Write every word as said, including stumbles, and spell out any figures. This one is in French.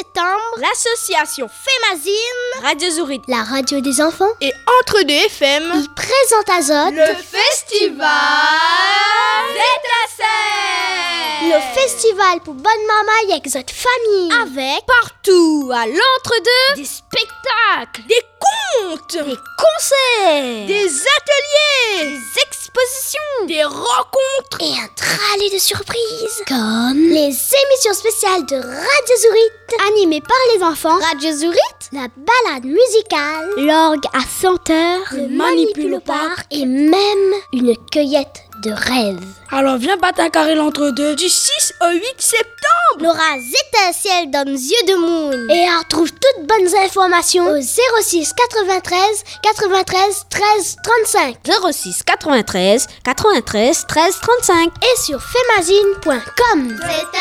septembre, l'association Femazine, Radio Zurich, la radio des enfants et Entre deux F M, ils présentent à Zot le festival Zétassel. Le festival pour bonne maman avec Zot famille. Avec partout à l'entre-deux des spectacles, des contes, des concerts, des ateliers, des expositions, des rencontres et un tralé de surprises comme les émissions spéciales de Radio Zurich animées par les enfants, Radio Zurich, la balade musicale, l'orgue à cent heures, le manipulopare et même une cueillette de rêves. Alors viens battre un carré l'entre-deux du six au huit septembre. Laura Zétassel donne Yeux de Moon. Et on retrouve toutes bonnes informations au zéro six quatre-vingt-treize quatre-vingt-treize treize trente-cinq. zéro six quatre-vingt-treize quatre-vingt-treize treize trente-cinq. Et sur femazine point com.